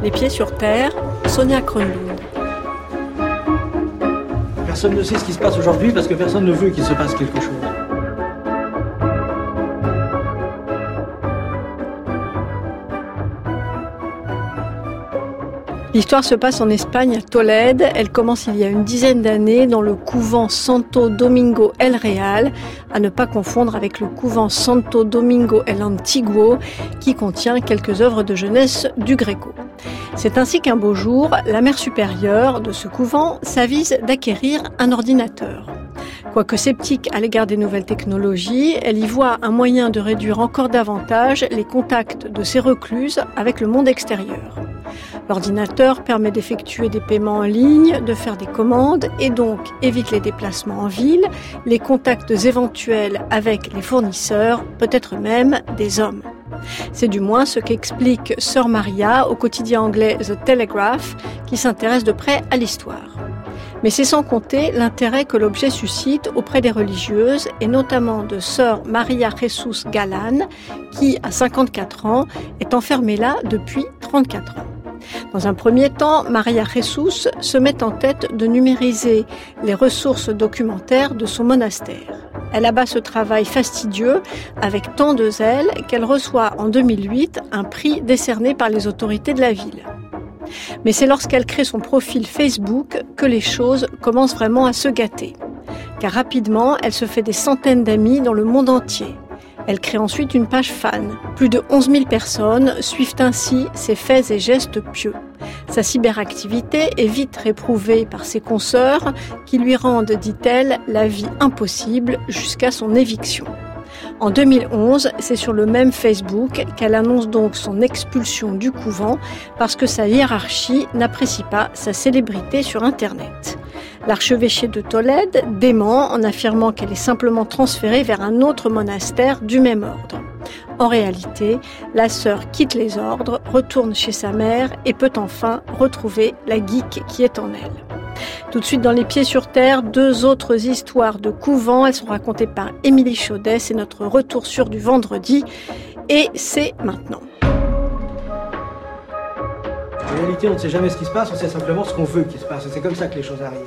Les pieds sur terre, Sonia Kronlund. Personne ne sait ce qui se passe aujourd'hui parce que personne ne veut qu'il se passe quelque chose. L'histoire se passe en Espagne, à Tolède. Elle commence il y a une dizaine d'années dans le couvent Santo Domingo el Real, à ne pas confondre avec le couvent Santo Domingo el Antiguo, qui contient quelques œuvres de jeunesse du Gréco. C'est ainsi qu'un beau jour, la mère supérieure de ce couvent s'avise d'acquérir un ordinateur. Quoique sceptique à l'égard des nouvelles technologies, elle y voit un moyen de réduire encore davantage les contacts de ces recluses avec le monde extérieur. L'ordinateur permet d'effectuer des paiements en ligne, de faire des commandes et donc évite les déplacements en ville, les contacts éventuels avec les fournisseurs, peut-être même des hommes. C'est du moins ce qu'explique Sœur Maria au quotidien anglais The Telegraph, qui s'intéresse de près à l'histoire. Mais c'est sans compter l'intérêt que l'objet suscite auprès des religieuses, et notamment de Sœur Maria Jesus Galan, qui, à 54 ans, est enfermée là depuis 34 ans. Dans un premier temps, Maria Jesus se met en tête de numériser les ressources documentaires de son monastère. Elle abat ce travail fastidieux avec tant de zèle qu'elle reçoit en 2008 un prix décerné par les autorités de la ville. Mais c'est lorsqu'elle crée son profil Facebook que les choses commencent vraiment à se gâter. Car rapidement, elle se fait des centaines d'amis dans le monde entier. Elle crée ensuite une page fan. Plus de 11 000 personnes suivent ainsi ses faits et gestes pieux. Sa cyberactivité est vite réprouvée par ses consoeurs qui lui rendent, dit-elle, la vie impossible jusqu'à son éviction. En 2011, c'est sur le même Facebook qu'elle annonce donc son expulsion du couvent parce que sa hiérarchie n'apprécie pas sa célébrité sur Internet. L'archevêché de Tolède dément en affirmant qu'elle est simplement transférée vers un autre monastère du même ordre. En réalité, la sœur quitte les ordres, retourne chez sa mère et peut enfin retrouver la geek qui est en elle. Tout de suite dans Les Pieds sur Terre, deux autres histoires de couvent. Elles sont racontées par Émilie Chaudet. C'est notre retour sur du vendredi et c'est maintenant. En réalité, on ne sait jamais ce qui se passe, on sait simplement ce qu'on veut qu'il se passe. Et c'est comme ça que les choses arrivent.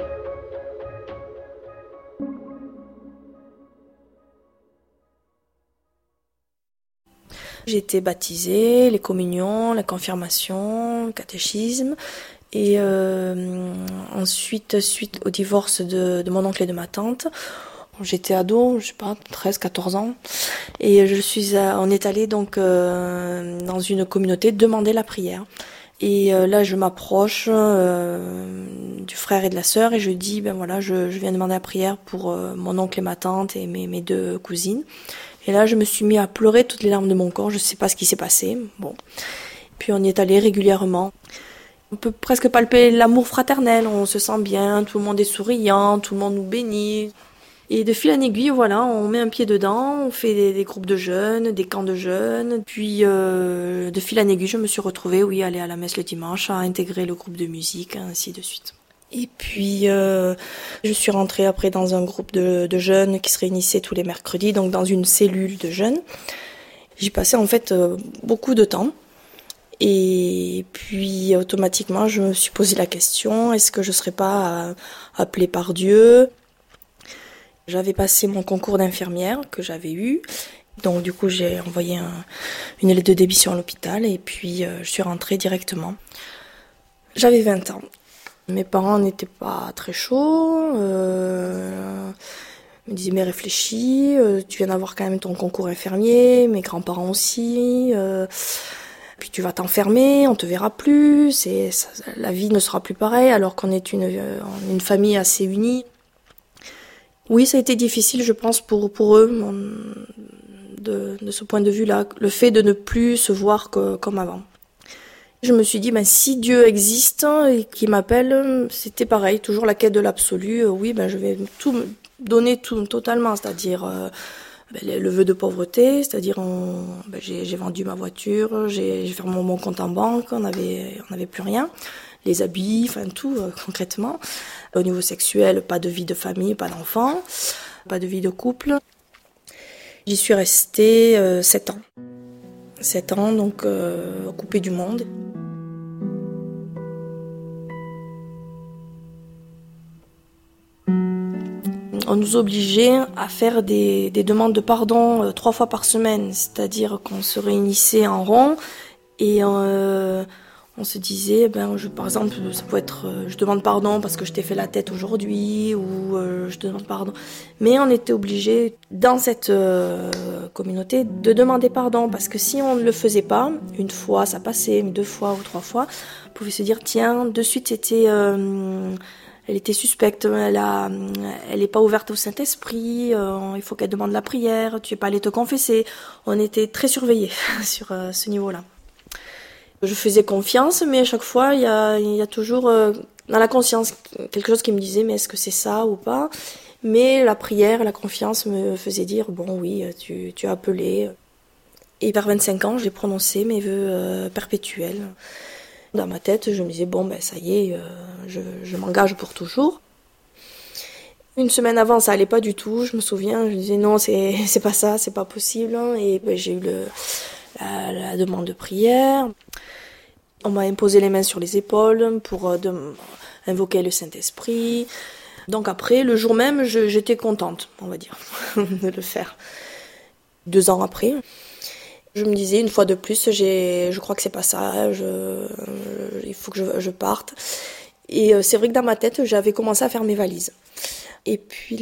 J'ai été baptisée, les communions, la confirmation, le catéchisme. Et ensuite, suite au divorce de mon oncle et de ma tante, j'étais ado, 13, 14 ans. Et on est allé donc dans une communauté demander la prière. Et là, je m'approche du frère et de la sœur et je dis, je viens demander la prière pour mon oncle et ma tante et mes deux cousines. Et là, je me suis mis à pleurer toutes les larmes de mon corps. Je sais pas ce qui s'est passé. Bon. Puis on y est allé régulièrement. On peut presque palper l'amour fraternel. On se sent bien, tout le monde est souriant, tout le monde nous bénit. Et de fil en aiguille, on met un pied dedans, on fait des groupes de jeunes, des camps de jeunes. Puis de fil en aiguille, je me suis retrouvée, aller à la messe le dimanche, à intégrer le groupe de musique, ainsi de suite. Et puis, je suis rentrée après dans un groupe de jeunes qui se réunissaient tous les mercredis, donc dans une cellule de jeunes. J'y passais en fait beaucoup de temps. Et puis, automatiquement, je me suis posé la question, est-ce que je ne serais pas appelée par Dieu ? J'avais passé mon concours d'infirmière que j'avais eu. Donc, du coup, j'ai envoyé une lettre de démission à l'hôpital et puis je suis rentrée directement. J'avais 20 ans. Mes parents n'étaient pas très chauds, me disaient mais réfléchis, tu viens d'avoir quand même ton concours infirmier, mes grands-parents aussi, puis tu vas t'enfermer, on te verra plus, la vie ne sera plus pareille alors qu'on est une famille assez unie. Oui, ça a été difficile, je pense, pour eux, de ce point de vue-là, le fait de ne plus se voir comme avant. Je me suis dit, si Dieu existe et qu'il m'appelle, c'était pareil, toujours la quête de l'absolu. Je vais tout me donner totalement, c'est-à-dire le vœu de pauvreté, c'est-à-dire j'ai vendu ma voiture, j'ai fermé mon compte en banque, on n'avait plus rien, les habits, tout concrètement. Au niveau sexuel, pas de vie de famille, pas d'enfants, pas de vie de couple. J'y suis restée 7 ans. 7 ans, donc coupée du monde. on nous obligeait à faire des demandes de pardon 3 fois par semaine, c'est-à-dire qu'on se réunissait en rond et on se disait, par exemple, ça peut être je demande pardon parce que je t'ai fait la tête aujourd'hui ou je te demande pardon. Mais on était obligé dans cette communauté de demander pardon parce que si on ne le faisait pas, une fois ça passait, mais 2 fois ou 3 fois, on pouvait se dire tiens, de suite elle était suspecte, elle est pas ouverte au Saint-Esprit, il faut qu'elle demande la prière, tu es pas allé te confesser. On était très surveillés sur ce niveau-là. Je faisais confiance, mais à chaque fois, il y a toujours dans la conscience quelque chose qui me disait mais est-ce que c'est ça ou pas? Mais la prière, la confiance me faisait dire bon oui, tu as appelé. Et vers 25 ans, j'ai prononcé mes vœux perpétuels. Dans ma tête, je me disais bon ça y est, je m'engage pour toujours. Une semaine avant, ça allait pas du tout. Je me souviens, je disais non, c'est pas ça, c'est pas possible. Et j'ai eu la demande de prière. On m'a imposé les mains sur les épaules pour invoquer le Saint-Esprit. Donc après, le jour même, j'étais contente, on va dire, de le faire. 2 ans après, je me disais une fois de plus, je crois que c'est pas ça, il faut que je parte. Et c'est vrai que dans ma tête, j'avais commencé à faire mes valises. Et puis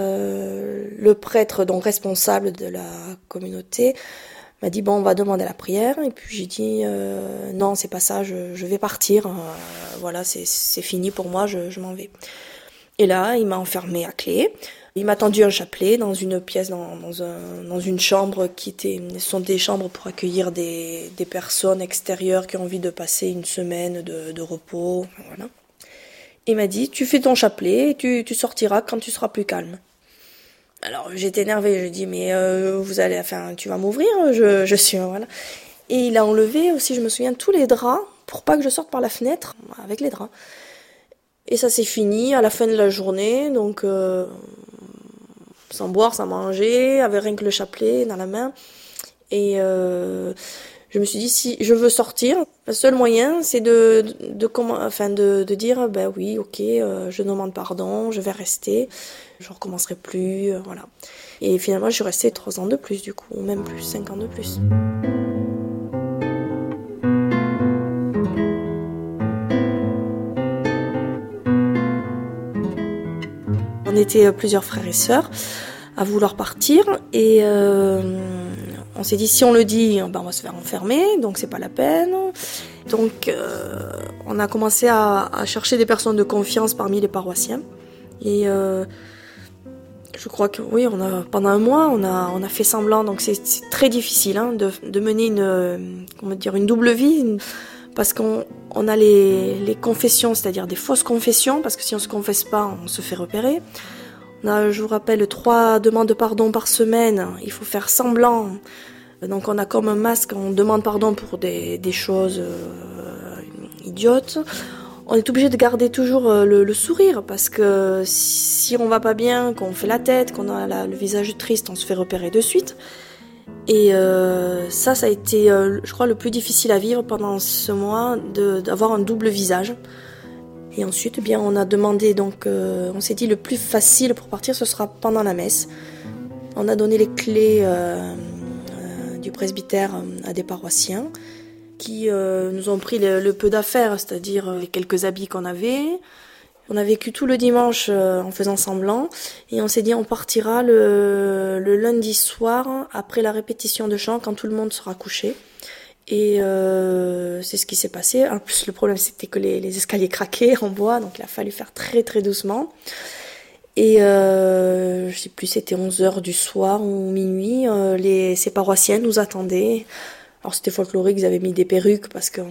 le prêtre, donc responsable de la communauté, m'a dit on va demander la prière. Et puis j'ai dit non, c'est pas ça, je vais partir. Voilà, c'est fini pour moi, je m'en vais. Et là, il m'a enfermée à clé. Il m'a tendu un chapelet dans une pièce, dans une chambre ce sont des chambres pour accueillir des personnes extérieures qui ont envie de passer une semaine de repos. Voilà. Il m'a dit, tu fais ton chapelet et tu sortiras quand tu seras plus calme. Alors j'étais énervée, je dis mais tu vas m'ouvrir, je suis voilà. Et il a enlevé aussi, je me souviens, tous les draps pour pas que je sorte par la fenêtre avec les draps. Et ça s'est fini à la fin de la journée, donc sans boire, sans manger, avec rien que le chapelet dans la main. Et je me suis dit si je veux sortir, le seul moyen c'est de dire oui, ok, je demande pardon, je vais rester, je recommencerai plus, voilà. Et finalement je suis restée 3 ans de plus du coup, ou même plus, 5 ans de plus. On était plusieurs frères et sœurs à vouloir partir et on s'est dit si on le dit, on va se faire enfermer, donc c'est pas la peine. Donc on a commencé à chercher des personnes de confiance parmi les paroissiens et je crois que oui, pendant un mois on a fait semblant, donc c'est très difficile de mener une double vie. Parce qu'on a les confessions, c'est-à-dire des fausses confessions, parce que si on se confesse pas, on se fait repérer. On a, je vous rappelle, 3 demandes de pardon par semaine, il faut faire semblant. Donc on a comme un masque, on demande pardon pour des choses idiotes. On est obligé de garder toujours le sourire, parce que si on va pas bien, qu'on fait la tête, qu'on a le visage triste, on se fait repérer de suite. Et ça a été, je crois, le plus difficile à vivre pendant ce mois, d'avoir un double visage. Et ensuite, on a demandé, donc, on s'est dit le plus facile pour partir, ce sera pendant la messe. On a donné les clés du presbytère à des paroissiens qui nous ont pris le peu d'affaires, c'est-à-dire les quelques habits qu'on avait. On a vécu tout le dimanche en faisant semblant et on s'est dit on partira le lundi soir après la répétition de chant quand tout le monde sera couché. Et c'est ce qui s'est passé. En plus le problème c'était que les escaliers craquaient en bois, donc il a fallu faire très très doucement. Et je sais plus, c'était 11h du soir ou minuit, ces paroissiens nous attendaient. Alors c'était folklorique, ils avaient mis des perruques parce que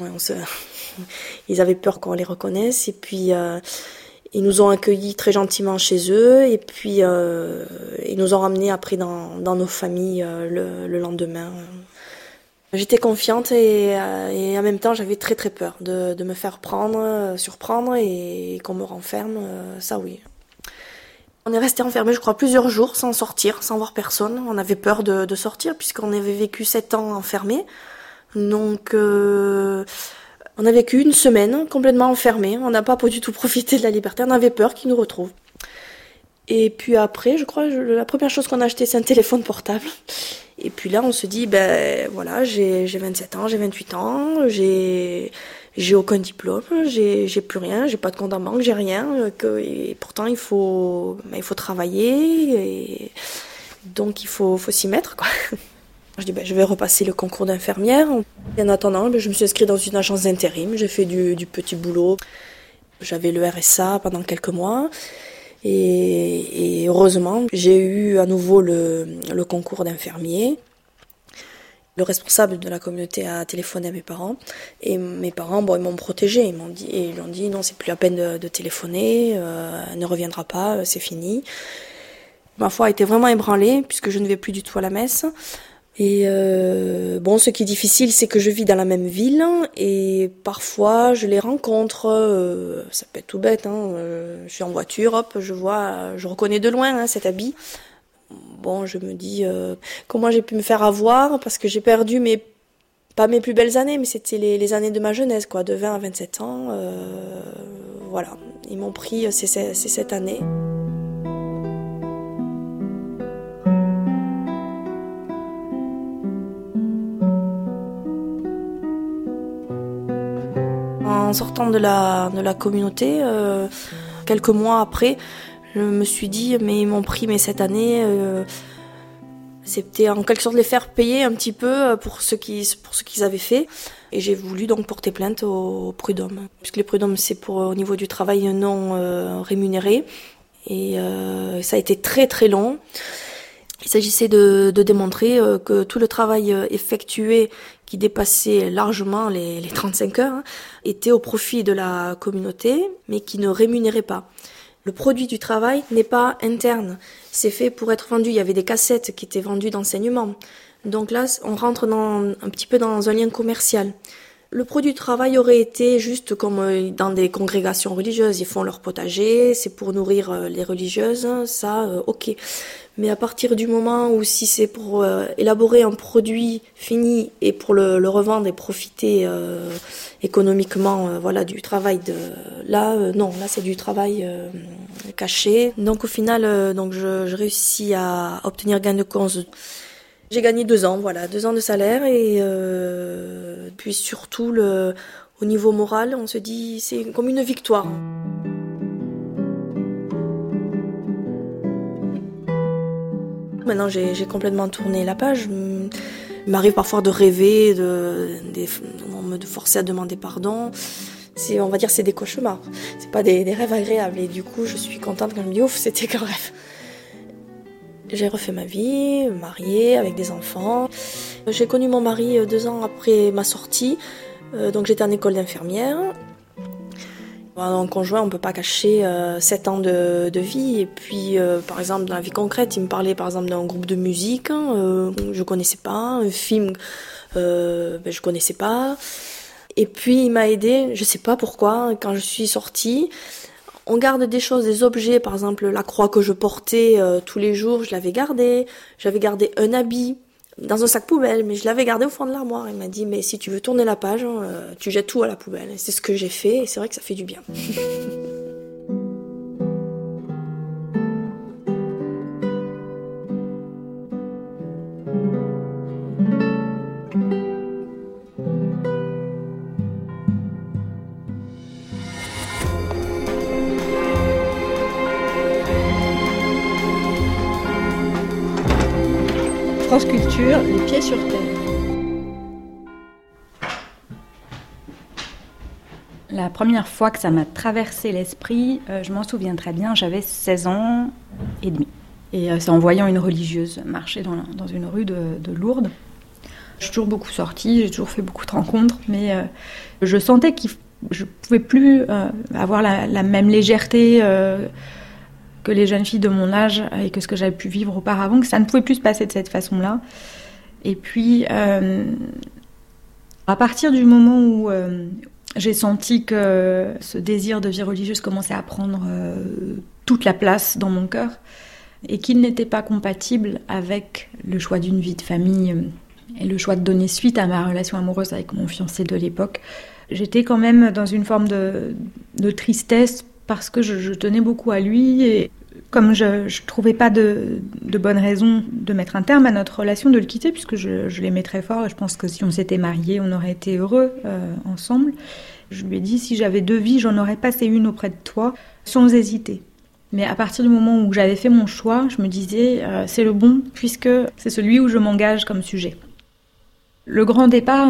ils avaient peur qu'on les reconnaisse. Et puis ils nous ont accueillis très gentiment chez eux et puis ils nous ont ramenés après dans nos familles le lendemain. J'étais confiante et en même temps j'avais très très peur de me faire surprendre et qu'on me renferme, ça oui. On est resté enfermés, je crois, plusieurs jours sans sortir, sans voir personne. On avait peur de sortir puisqu'on avait vécu 7 ans enfermés. Donc on a vécu une semaine complètement enfermés. On n'a pas du tout profité de la liberté. On avait peur qu'ils nous retrouvent. Et puis après, je crois, la première chose qu'on a acheté, c'est un téléphone portable. Et puis là, on se dit, ben voilà, j'ai 27 ans, j'ai 28 ans, j'ai aucun diplôme, j'ai plus rien, j'ai pas de compte en banque, j'ai rien. Et pourtant, il faut travailler, et donc il faut s'y mettre, quoi. Je dis, je vais repasser le concours d'infirmière. Et en attendant, je me suis inscrite dans une agence d'intérim, j'ai fait du petit boulot. J'avais le RSA pendant quelques mois. Et heureusement, j'ai eu à nouveau le concours d'infirmier. Le responsable de la communauté a téléphoné à mes parents. Et mes parents, ils m'ont protégée. Ils m'ont dit, non, c'est plus la peine de téléphoner, elle ne reviendra pas, c'est fini. Ma foi a été vraiment ébranlée, puisque je ne vais plus du tout à la messe. Et ce qui est difficile, c'est que je vis dans la même ville et parfois je les rencontre. Ça peut être tout bête, je suis en voiture, hop, je reconnais de loin cet habit. Bon, je me dis comment j'ai pu me faire avoir, parce que j'ai perdu pas mes plus belles années, mais c'était les années de ma jeunesse, quoi, de 20 à 27 ans. Voilà, ils m'ont pris ces 7 années. En sortant de la communauté, quelques mois après, je me suis dit, mais ils m'ont pris mes 7 années, c'était en quelque sorte les faire payer un petit peu pour ce qu'ils avaient fait. Et j'ai voulu donc porter plainte au prud'homme, puisque les prud'hommes, c'est au niveau du travail non rémunéré. Et ça a été très très long. Il s'agissait de démontrer que tout le travail effectué, qui dépassait largement les 35 heures, était au profit de la communauté, mais qui ne rémunérait pas. Le produit du travail n'est pas interne, c'est fait pour être vendu. Il y avait des cassettes qui étaient vendues d'enseignement. Donc là, on rentre un petit peu dans un lien commercial. Le produit du travail aurait été juste comme dans des congrégations religieuses. Ils font leur potager, c'est pour nourrir les religieuses, ça, ok. Mais à partir du moment où si c'est pour élaborer un produit fini et pour le revendre et profiter économiquement du travail non, là c'est du travail caché. Donc au final je réussis à obtenir gain de cause. J'ai gagné 2 ans, 2 ans de salaire et puis surtout au niveau moral, on se dit c'est comme une victoire. Maintenant, j'ai complètement tourné la page. Il m'arrive parfois de rêver, on me forcer à demander pardon. On va dire, c'est des cauchemars. C'est pas des rêves agréables. Et du coup, je suis contente quand je me dis, ouf, c'était qu'un rêve. J'ai refait ma vie, mariée, avec des enfants. J'ai connu mon mari 2 ans après ma sortie. Donc j'étais en école d'infirmière. Dans conjoint, on peut pas cacher 7 ans de vie. Et puis, par exemple, dans la vie concrète, il me parlait par exemple d'un groupe de musique, je connaissais pas, un film, je connaissais pas. Et puis, il m'a aidé, je sais pas pourquoi, quand je suis sortie. On garde des choses, des objets, par exemple la croix que je portais tous les jours, je l'avais gardée. J'avais gardé un habit dans un sac poubelle, mais je l'avais gardé au fond de l'armoire. Il m'a dit, mais si tu veux tourner la page, tu jettes tout à la poubelle. Et c'est ce que j'ai fait, et c'est vrai que ça fait du bien. France Culture, les pieds sur terre. La première fois que ça m'a traversé l'esprit, je m'en souviens très bien, j'avais 16 ans et demi. Et c'est en voyant une religieuse marcher dans une rue de Lourdes. Je suis toujours beaucoup sortie, j'ai toujours fait beaucoup de rencontres, mais je sentais que je ne pouvais plus avoir la même légèreté que les jeunes filles de mon âge et que ce que j'avais pu vivre auparavant, que ça ne pouvait plus se passer de cette façon-là. Et puis, à partir du moment où j'ai senti que ce désir de vie religieuse commençait à prendre toute la place dans mon cœur et qu'il n'était pas compatible avec le choix d'une vie de famille et le choix de donner suite à ma relation amoureuse avec mon fiancé de l'époque, j'étais quand même dans une forme de tristesse parce que je tenais beaucoup à lui et Comme je trouvais pas de bonne raison de mettre un terme à notre relation, de le quitter, puisque je l'aimais très fort, et je pense que si on s'était mariés, on aurait été heureux ensemble. Je lui ai dit, si j'avais 2 vies, j'en aurais passé une auprès de toi, sans hésiter. Mais à partir du moment où j'avais fait mon choix, je me disais, c'est le bon, puisque c'est celui où je m'engage comme sujet. Le grand départ,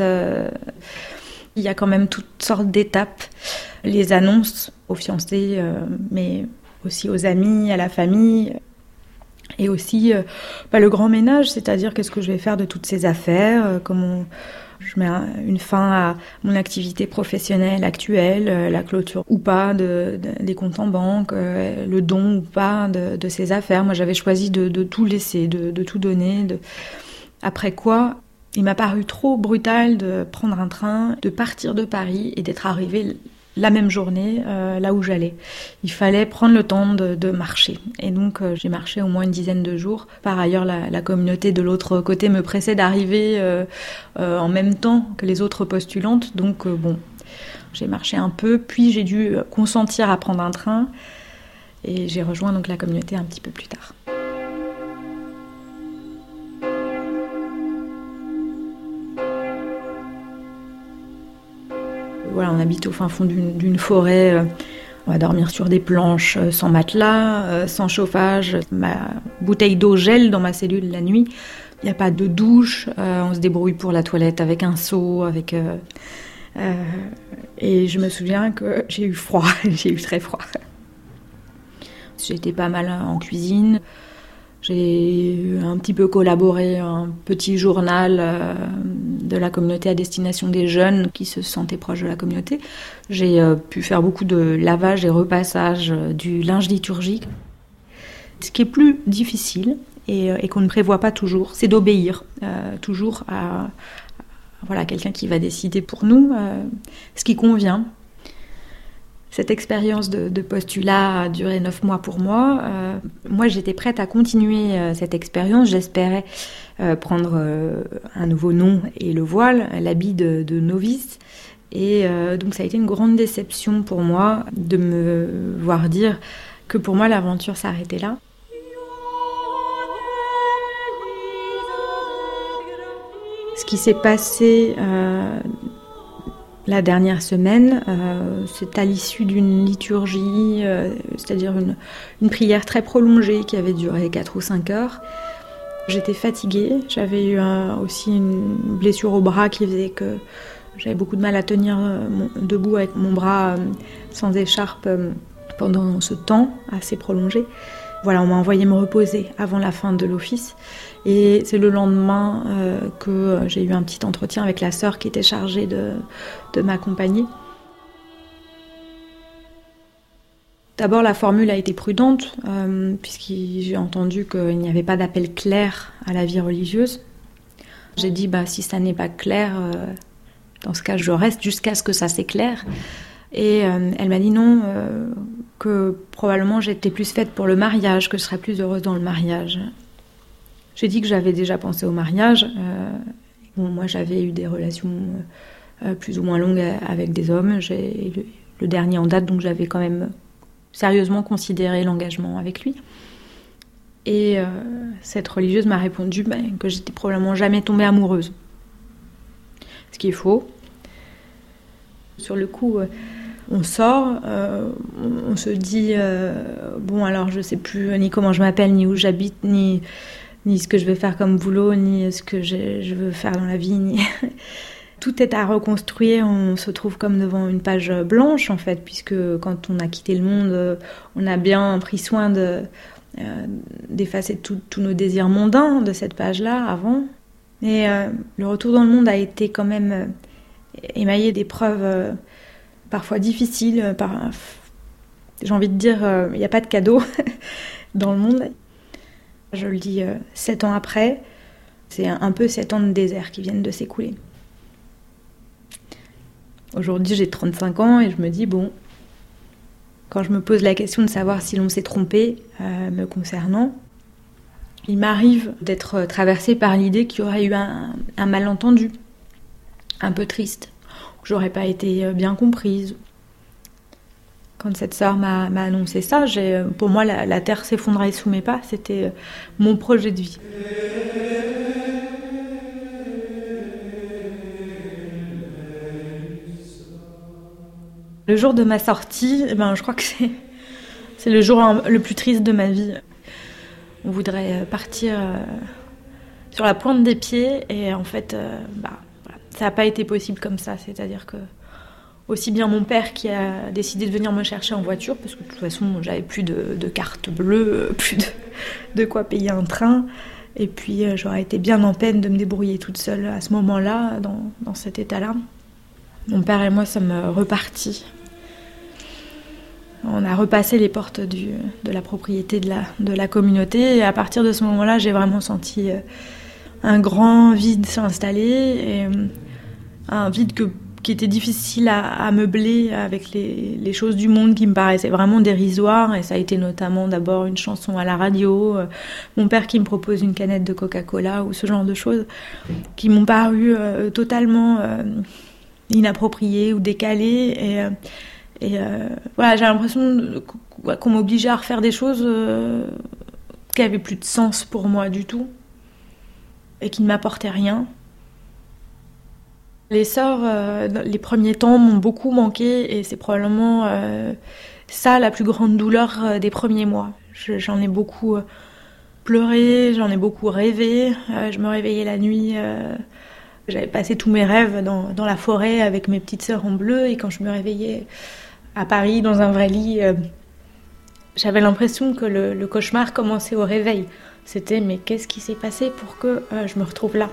il y a quand même toutes sortes d'étapes. Les annonces aux fiancés, mais aussi aux amis, à la famille. Et aussi le grand ménage, c'est-à-dire qu'est-ce que je vais faire de toutes ces affaires, comment je mets une fin à mon activité professionnelle actuelle, la clôture ou pas des comptes en banque, le don ou pas de ces affaires. Moi, j'avais choisi de tout laisser, de tout donner. Après quoi, il m'a paru trop brutal de prendre un train, de partir de Paris et d'être arrivée la même journée là où j'allais. Il fallait prendre le temps de marcher. Et donc j'ai marché au moins une dizaine de jours. Par ailleurs, la communauté de l'autre côté me pressait d'arriver en même temps que les autres postulantes. Donc j'ai marché un peu, puis j'ai dû consentir à prendre un train. Et j'ai rejoint donc la communauté un petit peu plus tard. Voilà, on habite au fin fond d'une forêt, on va dormir sur des planches, sans matelas, sans chauffage. Ma bouteille d'eau gèle dans ma cellule la nuit. Il n'y a pas de douche, on se débrouille pour la toilette avec un seau, et je me souviens que j'ai eu froid, j'ai eu très froid. J'ai été pas mal en cuisine. J'ai un petit peu collaboré à un petit journal de la communauté à destination des jeunes qui se sentaient proches de la communauté. J'ai pu faire beaucoup de lavage et repassage du linge liturgique. Ce qui est plus difficile et qu'on ne prévoit pas toujours, c'est d'obéir toujours à quelqu'un qui va décider pour nous ce qui convient. Cette expérience de postulat a duré 9 mois pour moi. Moi, j'étais prête à continuer cette expérience. J'espérais prendre un nouveau nom et le voile, l'habit de novice. Et donc, ça a été une grande déception pour moi de me voir dire que pour moi, l'aventure s'arrêtait là. Ce qui s'est passé la dernière semaine, c'est à l'issue d'une liturgie, c'est-à-dire une prière très prolongée qui avait duré 4 ou 5 heures. J'étais fatiguée, j'avais eu aussi une blessure au bras qui faisait que j'avais beaucoup de mal à tenir debout avec mon bras sans écharpe pendant ce temps assez prolongé. Voilà, on m'a envoyé me reposer avant la fin de l'office. Et c'est le lendemain que j'ai eu un petit entretien avec la sœur qui était chargée de m'accompagner. D'abord, la formule a été prudente, puisque j'ai entendu qu'il n'y avait pas d'appel clair à la vie religieuse. J'ai dit, si ça n'est pas clair, dans ce cas, je reste jusqu'à ce que ça s'éclaire. Et elle m'a dit non, que probablement j'étais plus faite pour le mariage, que je serais plus heureuse dans le mariage. J'ai dit que j'avais déjà pensé au mariage. Moi, j'avais eu des relations plus ou moins longues avec des hommes. J'ai le dernier en date, donc j'avais quand même sérieusement considéré l'engagement avec lui. Et cette religieuse m'a répondu que j'étais probablement jamais tombée amoureuse. Ce qui est faux. Sur le coup, on sort, on se dit alors je sais plus ni comment je m'appelle, ni où j'habite, ni ce que je vais faire comme boulot, ni ce que je veux faire dans la vie. Tout est à reconstruire, on se trouve comme devant une page blanche en fait, puisque quand on a quitté le monde, on a bien pris soin d'effacer tous nos désirs mondains de cette page-là avant. Et le retour dans le monde a été quand même émaillé d'épreuves parfois difficiles. J'ai envie de dire, il n'y a pas de cadeau dans le monde. Je le dis 7 ans après, c'est un peu 7 ans de désert qui viennent de s'écouler. Aujourd'hui, j'ai 35 ans et je me dis, quand je me pose la question de savoir si l'on s'est trompé me concernant, il m'arrive d'être traversée par l'idée qu'il y aurait eu un malentendu, un peu triste, que j'aurais pas été bien comprise. Quand cette sœur m'a annoncé ça, pour moi, la terre s'effondrait sous mes pas. C'était mon projet de vie. Le jour de ma sortie, je crois que c'est le jour le plus triste de ma vie. On voudrait partir sur la pointe des pieds et en fait, voilà, ça n'a pas été possible comme ça. C'est-à-dire que aussi bien mon père qui a décidé de venir me chercher en voiture, parce que de toute façon, j'avais plus de carte bleue, plus de quoi payer un train. Et puis, j'aurais été bien en peine de me débrouiller toute seule à ce moment-là, dans cet état-là. Mon père et moi sommes repartis. On a repassé les portes de la propriété de la communauté. Et à partir de ce moment-là, j'ai vraiment senti un grand vide s'installer. Et un vide qui était difficile à meubler avec les choses du monde qui me paraissaient vraiment dérisoires. Et ça a été notamment d'abord une chanson à la radio, mon père qui me propose une canette de Coca-Cola ou ce genre de choses qui m'ont paru totalement inappropriées ou décalées. Et voilà, j'ai l'impression qu'on m'obligeait à refaire des choses qui n'avaient plus de sens pour moi du tout et qui ne m'apportaient rien. Les sœurs, les premiers temps, m'ont beaucoup manqué et c'est probablement ça la plus grande douleur des premiers mois. J'en ai beaucoup pleuré, j'en ai beaucoup rêvé. Je me réveillais la nuit, j'avais passé tous mes rêves dans la forêt avec mes petites sœurs en bleu et quand je me réveillais à Paris dans un vrai lit, j'avais l'impression que le cauchemar commençait au réveil. C'était mais qu'est-ce qui s'est passé pour que je me retrouve là ?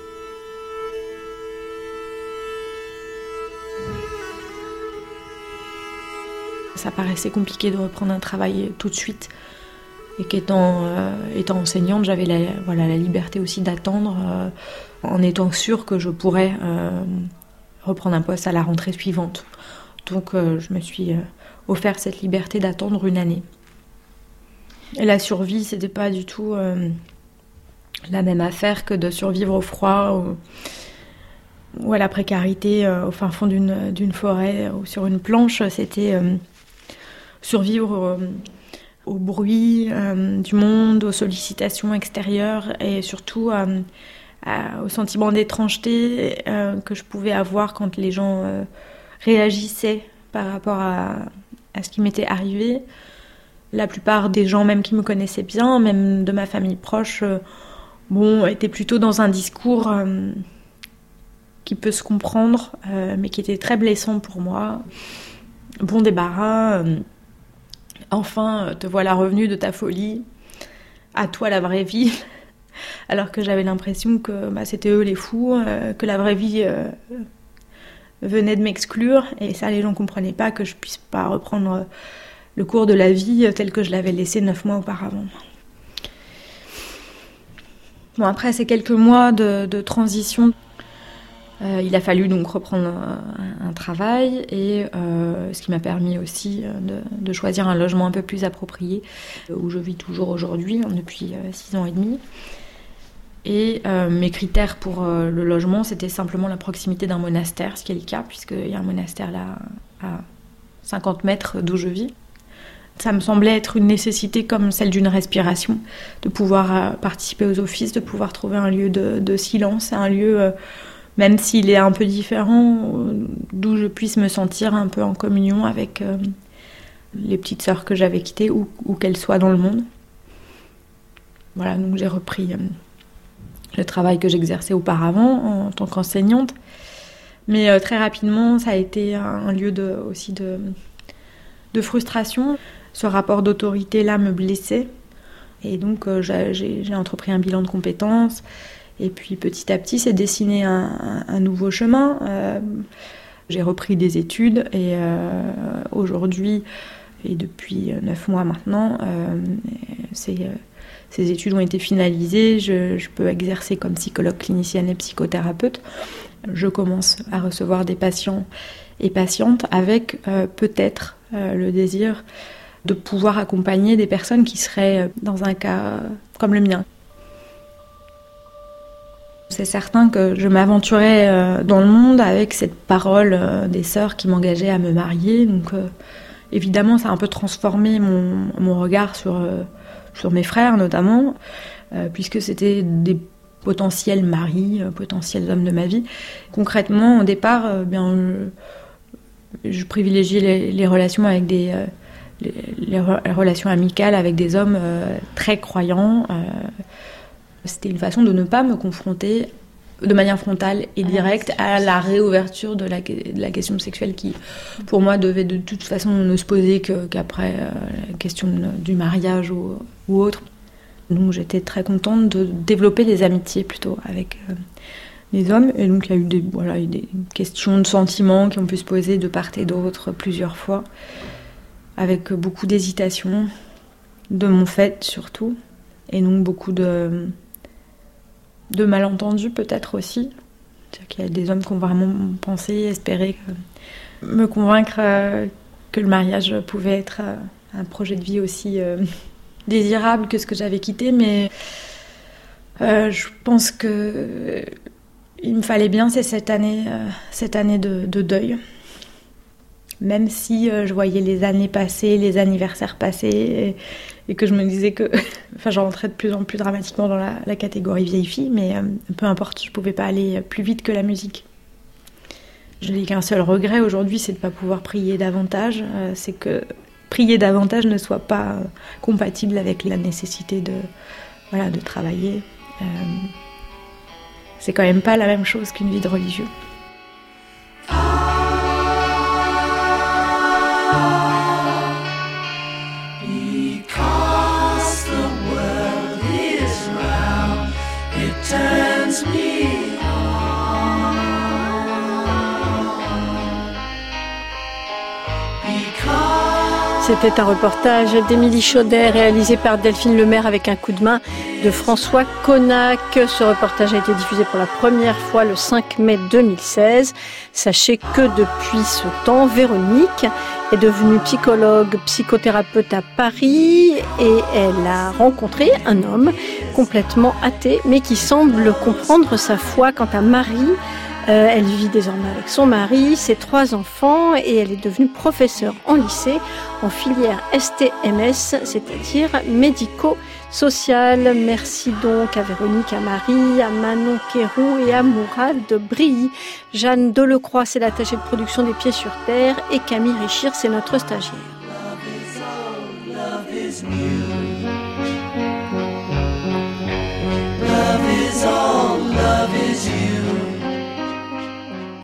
Ça paraissait compliqué de reprendre un travail tout de suite. Et qu'étant enseignante, j'avais la liberté aussi d'attendre en étant sûre que je pourrais reprendre un poste à la rentrée suivante. Donc je me suis offert cette liberté d'attendre une année. Et la survie, c'était pas du tout la même affaire que de survivre au froid ou à la précarité au fin fond d'une forêt ou sur une planche. C'était survivre au bruit du monde, aux sollicitations extérieures et surtout au sentiment d'étrangeté que je pouvais avoir quand les gens réagissaient par rapport à ce qui m'était arrivé. La plupart des gens, même qui me connaissaient bien, même de ma famille proche, étaient plutôt dans un discours qui peut se comprendre, mais qui était très blessant pour moi. Bon débarras, enfin te voilà revenu de ta folie, à toi la vraie vie. Alors que j'avais l'impression que c'était eux les fous, que la vraie vie venait de m'exclure, et ça les gens comprenaient pas que je puisse pas reprendre le cours de la vie tel que je l'avais laissé 9 mois auparavant. Bon, après ces quelques mois de transition, il a fallu donc reprendre un travail et ce qui m'a permis aussi de choisir un logement un peu plus approprié où je vis toujours aujourd'hui depuis 6 ans et demi. Et mes critères pour le logement, c'était simplement la proximité d'un monastère, ce qui est le cas puisqu'il y a un monastère là à 50 mètres d'où je vis. Ça me semblait être une nécessité comme celle d'une respiration, de pouvoir participer aux offices, de pouvoir trouver un lieu de silence, un lieu, même s'il est un peu différent, d'où je puisse me sentir un peu en communion avec les petites sœurs que j'avais quittées, où qu'elles soient dans le monde. Voilà, donc j'ai repris le travail que j'exerçais auparavant en tant qu'enseignante. Mais très rapidement, ça a été un lieu aussi de frustration. Ce rapport d'autorité-là me blessait. Et donc, j'ai entrepris un bilan de compétences. Et puis, petit à petit, s'est dessiné un nouveau chemin. J'ai repris des études. Et aujourd'hui, et depuis 9 mois maintenant, ces études ont été finalisées. Je peux exercer comme psychologue clinicienne et psychothérapeute. Je commence à recevoir des patients et patientes avec peut-être le désir de pouvoir accompagner des personnes qui seraient dans un cas comme le mien. C'est certain que je m'aventurais dans le monde avec cette parole des sœurs qui m'engageaient à me marier. Donc évidemment, ça a un peu transformé mon regard sur mes frères notamment, puisque c'était des potentiels maris, potentiels hommes de ma vie. Concrètement, au départ, je privilégiais les relations avec les relations amicales avec des hommes très croyants. C'était une façon de ne pas me confronter de manière frontale et directe à la réouverture de la question sexuelle qui, pour moi, devait de toute façon ne se poser qu'après la question du mariage ou autre. Donc j'étais très contente de développer des amitiés plutôt avec les hommes. Et donc il y a eu des questions de sentiments qui ont pu se poser de part et d'autre plusieurs fois, avec beaucoup d'hésitation, de mon fait surtout, et donc beaucoup de malentendus peut-être aussi. C'est-à-dire qu'il y a des hommes qui ont vraiment pensé, espéré me convaincre que le mariage pouvait être un projet de vie aussi désirable que ce que j'avais quitté, mais je pense que il me fallait bien cette année de deuil. Même si je voyais les années passer, les anniversaires passer, et que je me disais que je rentrais de plus en plus dramatiquement dans la catégorie vieille fille, mais peu importe, je pouvais pas aller plus vite que la musique. Je n'ai qu'un seul regret aujourd'hui, c'est de ne pas pouvoir prier davantage. C'est que prier davantage ne soit pas compatible avec la nécessité de travailler. C'est quand même pas la même chose qu'une vie de religieux. C'était un reportage d'Émilie Chaudet réalisé par Delphine Lemaire avec un coup de main de François Connac. Ce reportage a été diffusé pour la première fois le 5 mai 2016. Sachez que depuis ce temps, Véronique est devenue psychologue, psychothérapeute à Paris et elle a rencontré un homme complètement athée mais qui semble comprendre sa foi. Quant à Marie, elle vit désormais avec son mari, ses 3 enfants et elle est devenue professeure en lycée en filière STMS, c'est-à-dire médico-social. Merci donc à Véronique, à Marie, à Manon Quérou et à Mourad de Brilly. Jeanne Delecroix, c'est l'attachée de production des Pieds sur Terre et Camille Richir, c'est notre stagiaire. Love is all, love is you.